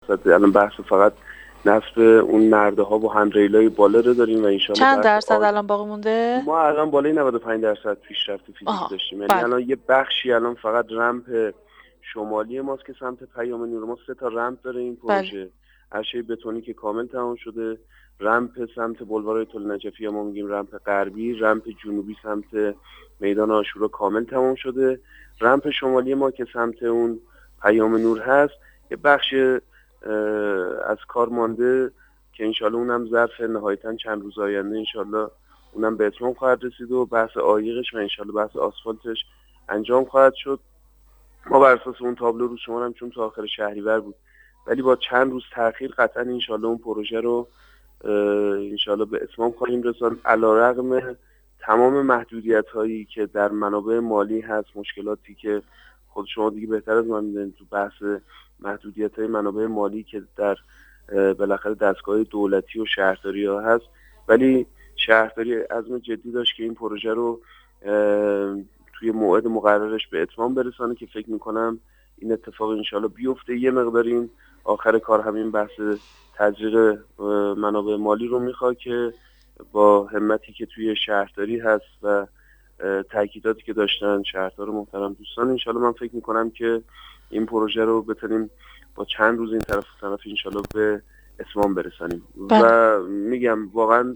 درصد الان بحث فقط نصب اون نرده ها و هندریلای بالا رو داریم و ان شاء الله چند درصد الان باقی مونده؟ ما الان بالای 95% پیشرفت فیزیکی داشتیم. یعنی الان یه بخشی الان فقط رمپ شمالی ماست که سمت پیام نور، ما 3 تا رمپ داره این پروژه. عرشه بتونی که کامل تمام شده، رمپ سمت بلوار آیت الله نجفی ما میگیم رمپ غربی، رمپ جنوبی سمت میدان عاشورا کامل تمام شده. رمپ شمالی ما که سمت اون پیام نور هست یه بخش از کار مانده که انشالله اونم ظرف نهایتاً چند روز آینده انشالله اونم به اتمام خواهد رسید و بحث عایقش و انشالله بحث آسفالتش انجام خواهد شد. ما بر اساس اون تابلو رو شما هم چون تا آخر شهریور بود ولی با چند روز تأخیر قطعا انشالله اون پروژه رو انشالله به اتمام خواهیم رساند، علیرغم تمام محدودیت هایی که در منابع مالی هست، مشکلاتی که خود شما دیگه بهتر از من میدونید تو بحث محدودیت های منابع مالی که در بالاخره دستگاه دولتی و شهرداری ها هست، ولی شهرداری عزم جدی داشت که این پروژه رو توی موعد مقررش به اتمام برسانه که فکر میکنم این اتفاق انشالله بیفته. یه مقدار این آخر کار همین بحث تزریق منابع مالی رو میخواد که با همتی که توی شهرداری هست و تاکیداتی که داشتن شهردار محترم دوستان انشالله من فکر میکنم که این پروژه رو بتونیم با چند روز این طرف انشالله به اتمام برسانیم. و میگم واقعا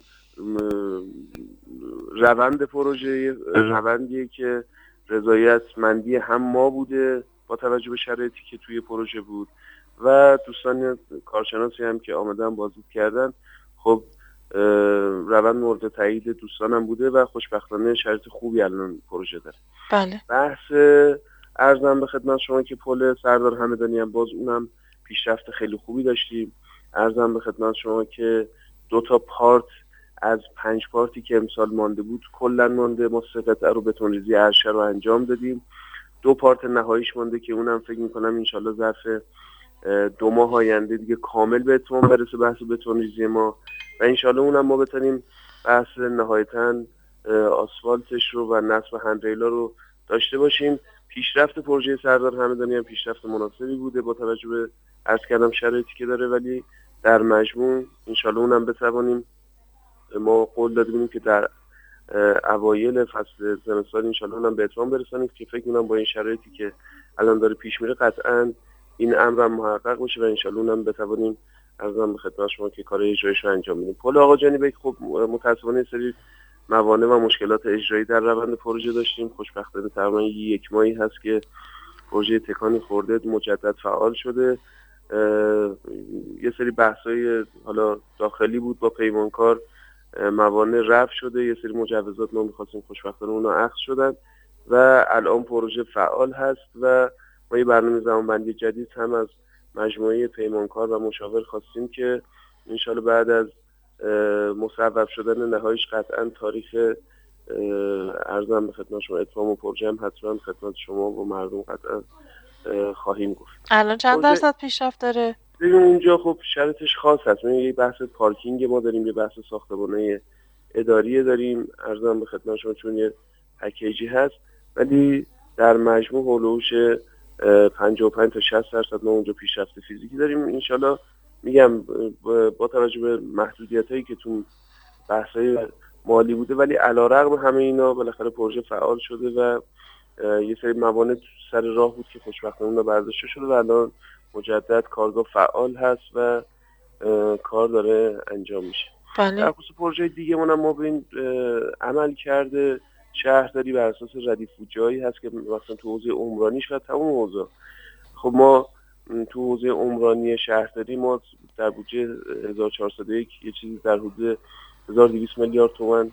روند پروژه روندیه که رضایتمندی هم ما بوده با توجه به شرایطی که توی پروژه بود و دوستان کارشناسی هم که آمدن بازدید کردن. خب روند مورد تایید دوستانم بوده و خوشبختانه شرایط خوبی الان پروژه داره. بله. بحث عرضم به خدمت شما که پل سردار همدانی هم باز اونم پیشرفت خیلی خوبی داشتیم. عرضم به خدمت شما که 2 تا پارت از 5 پارتی که امسال مانده بود کلا مانده، ما 3 قطعه رو بتونریزی عرشه رو انجام دادیم. 2 پارت نهاییش مانده که اونم فکر میکنم انشالله ظرف 2 ماه آینده دیگه کامل به اتمام برسه بحث بتونریزی ما و انشالله اونم ما بتونیم بحث نهایتاً آسفالتش رو و نصب هندریلا رو داشته باشیم. پیشرفت پروژه سردار همدانی هم پیشرفت مناسبی بوده با توجه به عرض کردم شرایطی که داره، ولی در مجموع انشالله اونم بتوانیم. ما قول دادیم که در اوایل فصل زمستان انشالله اونم به اتمام برسانیم که فکر می‌کنم با این شرایطی که الان داره پیش میره قطعاً این امر محقق بشه و انشالله اونم بتوانیم عرضم به خدمت شما که کار اجرایش رو انجام بدیم. پل آقا جانی بیگ خب متأسفانه سری موانع و مشکلات اجرایی در روند پروژه داشتیم. خوشبختانه تقریبا 1 ماهی هست که پروژه تکانی خورده مجدد فعال شده. یه سری بحث‌های حالا داخلی بود با پیمانکار، موانع رفع شده، یه سری مجوزات ما می‌خواستیم خوشبختانه اونا اخذ شدن و الان پروژه فعال هست و ما یه برنامه زمانبندی جدید هم از مجموعه پیمانکار و مشاور خواستیم که انشالله بعد از مصوب شدن نهاییش قطعا تاریخ عرضم به خدمت شما اتمام پروژه هم حتما خدمت شما و مردم قطعا خواهیم گفت. الان چند درصد پیشرفت داره؟ ببین اونجا خب شرطش خاص هست. یه بحث پارکینگ ما داریم، یه بحث ساختمانه اداری داریم، عرضم به خدمت شما چون یه پکیجی هست، ولی در مجموع هولوش 55 تا 60% ما اونجا پیشرفت فیزیکی داریم. انشالله میگم با توجه به محدودیتایی که تو بحث‌های مالی بوده ولی علیرغم همه اینا بالاخره پروژه فعال شده و یه سری موانع سر راه بود که خوشبختانه اونها برداشته شده و الان مجدد کارگاه فعال هست و کار داره انجام میشه. در خصوص پروژه دیگه ما به این عمل کرده شهرداری بر اساس ردیف بودجه‌ای هست که مثلا تو حوزه عمرانیش و تمام حوزه. خب ما تو حوزه عمرانی شهرداری ما در بودجه 1401 یه چیزی در حدود 1200 میلیارد تومان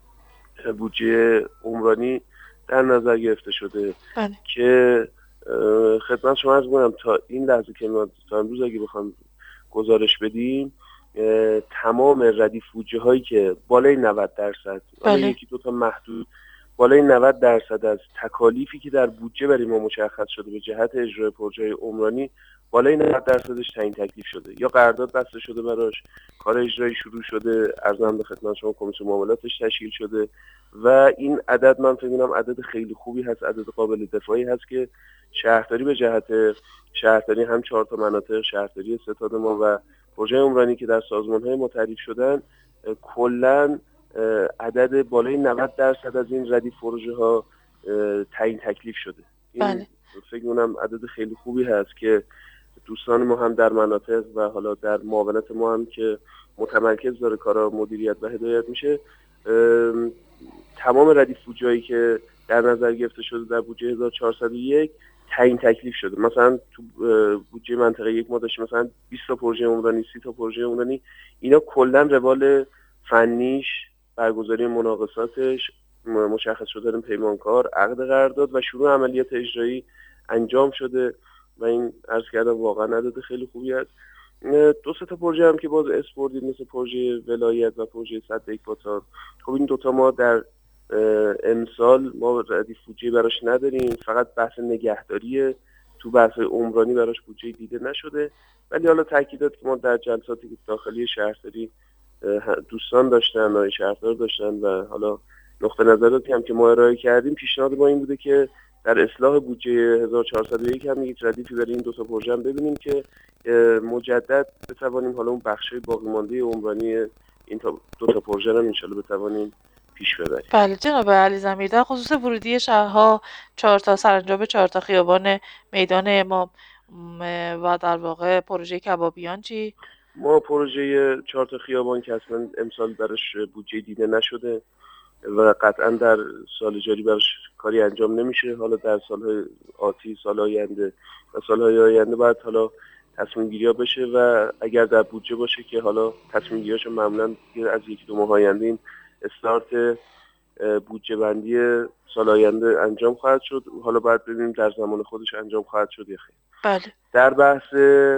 بودجه عمرانی در نظر گرفته شده که خدمت شما عرض می‌کنم تا این لحظه که ما تا امروز اگه بخوام گزارش بدیم تمام ردیف بودجه هایی که بالای 90% حالا 1-2 تا محدود بالای 90% از تکالیفی که در بودجه برای ما مشخص شده به جهت اجرای پروژه عمرانی بالای 90%ش تعیین تکلیف شده، یا قرارداد بسته شده براش، کار اجرایی شروع شده، عرضم به خدمت شما کمیسیون معاملاتش تشکیل شده و این عدد من فکر می‌کنم عدد خیلی خوبی هست، عدد قابل دفاعی هست که شهرداری به جهت شهرداری هم 4 تا مناطق شهرداری ستاد ما و پروژه عمرانی که در سازمان‌های ما تعریف شدن کلاً عدد بالای 90% از این ردیف پروژه ها تعیین تکلیف شده. این فکر می‌کنم عدد خیلی خوبی هست که دوستان ما هم در مناطق و حالا در معاونت ما هم که متمرکز داره کارا مدیریت و هدایت میشه، تمام ردیف بودجه‌ای که در نظر گرفته شده در بودجه 1401 تعیین تکلیف شده. مثلا تو بودجه منطقه یک ما داشتیم مثلا 20 تا پروژه عمرانی، 30 تا پروژه عمرانی، اینا کلا روال فنیش، برگزاری مناقصاتش، مشخص شدن پیمانکار، عقد قرارداد و شروع عملیات اجرایی انجام شده و این عرض کردم واقعا عدد خیلی خوبی است. 2 تا پروژه هم که باز اسپوردید مثل پروژه ولایت و پروژه سد اکباتان، خب این 2 تا ما در امسال ما ردیف بودجه براش نداریم، فقط بحث نگهداریه، تو بحث عمرانی براش بودجه دیده نشده، ولی حالا تاکیدات که ما در جلساتی داخلی شهرداری دوستان داشتن، نایب شهردار داشتن و حالا نقطه نظراتی هم که ما ارائه کردیم، پیشنهاد ما این بوده که در اصلاح بودجه 1401 هم یک ردیفی برای این 2 تا پروژه هم ببینیم که مجدد بتوانیم حالا اون بخشای باقی مانده عمرانی این 2 تا پروژه رو ان شاءالله بتوانیم پیش ببریم. بله جناب علی ضمیر، در خصوص ورودی شهرها 4 تا سرانجام 4 تا خیابان میدان امام و در واقع پروژه کبابیان چی؟ ما پروژه 4 تا خیابان که اصلا امسال براش بودجه دیده نشده و قطعا در سال جاری براش کاری انجام نمیشه. حالا در سالهای آتی، سال آینده و سالهای آینده باید حالا تصمیم گیری ها بشه و اگر در بودجه باشه که حالا تصمیم گیریاشو معمولا از 1-2 ماه آینده این استارت بودجه بندی سال آینده انجام خواهد شد. حالا باید ببینیم در زمان خودش انجام خواهد شد یا خیر. بله. در بحث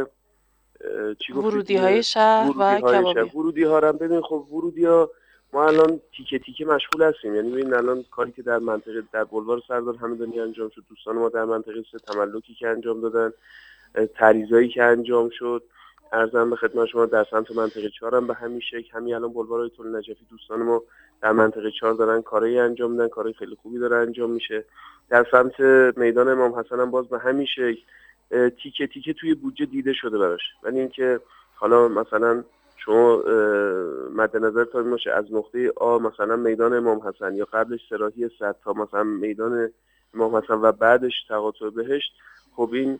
ورودی های شهر و کبابی، ورودی ها رو ببین، خب ورودی ها ما الان تیکه تیکه مشغول هستیم. یعنی ببین الان کاری که در منطقه در بلوار سردار همدانی انجام شد، دوستان ما در منطقه 3 تملکی که انجام دادن، تریزایی که انجام شد، عرضم به خدمت شما در سمت منطقه 4 هم به همین شکل، همین الان بلوار آیت الله نجفی دوستان ما در منطقه 4 دارن کارایی انجام میدن، کارای خیلی خوبی داره انجام میشه. در سمت میدان امام حسن هم باز به همین شکل تیکه تیکه توی بودجه دیده شده براش. ولی اینکه حالا مثلا شما مد نظرتون باشه از نقطه آ مثلا میدان امام حسن یا قبلش سراحی صد تا مثلا میدان امام حسن و بعدش تقاطع بهشت، خب این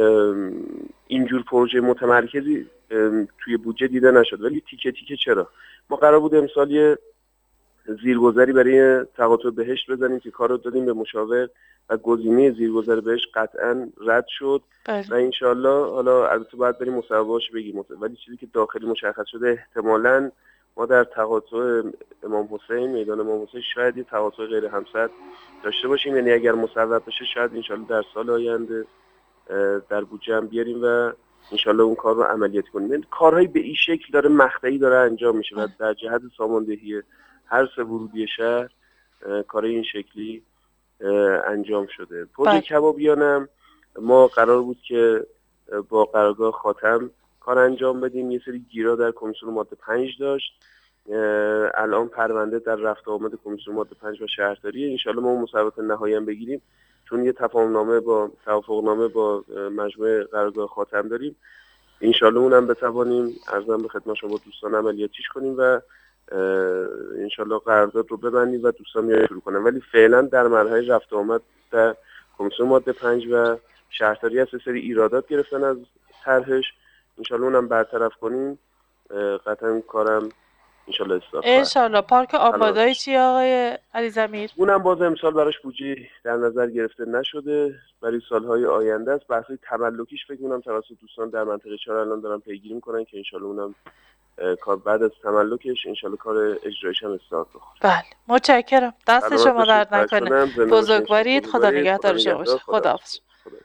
اینجور پروژه متمرکزی توی بودجه دیده نشد. ولی تیکه تیکه چرا؟ ما قرار بود امسال یه زیرگذری برای تقاطع بهشت بزنیم که کارو دادیم به مشاور و گزینه زیرگذر بهشت قطعا رد شد و انشالله حالا البته باید بریم مصوبه‌اش بگیم، ولی چیزی که داخلی مشخص شده احتمالاً ما در تقاطع امام حسین، میدان امام حسین شاید یه تقاطع غیر همسد داشته باشیم. یعنی اگر مصوب بشه شاید انشالله در سال آینده در بودجه هم بیاریم و انشالله اون کار رو عملیات کنیم. یعنی کارهایی به این شکل داره مقطعی داره انجام میشه و در جهت ساماندهی هر 3 ورودی شهر کارهای این شکلی انجام شده. پروژه کبابیانم ما قرار بود که با قرارگاه خاتم کار انجام بدیم. یه سری گیرا در کمیسیون ماده 5 داشت، الان پرونده در رفت آمد کمیسیون ماده 5 و شهرداری. انشالله ما مصوبات نهایی هم بگیریم، چون یه توافقنامه با مجموعه قرارگاه خاتم داریم. انشالله اونم بتوانیم عرضم به خدمت شما دوستان عملیاتیش کنیم و انشالله قرارداد رو ببندیم و دوستان شروع کنن. ولی فعلا در مرحله رفت آمد در کمیسیون ماده 5 و شهرداری هست سری ایرادات گرفتن از طرحش، انشالله اونم برطرف کنیم. قطعا کارم انشالله استارت کنیم. انشالله. پارک آبادانی چی آقای علی ضمیر؟ اونم باز امسال براش بودجه در نظر گرفته نشده، برای سالهای آینده است. بحث تملکیش فکر کنم توسط دوستان در منطقه 4 الان دارن پیگیری میکنن که انشالله اونم کار بعد از تملکش انشالله کار اجرایش هم استارت بخوره. بله متشکرم، دست شما درد نکنه، بزرگوارید، خدا نگهدار شما باشه. خداحافظ.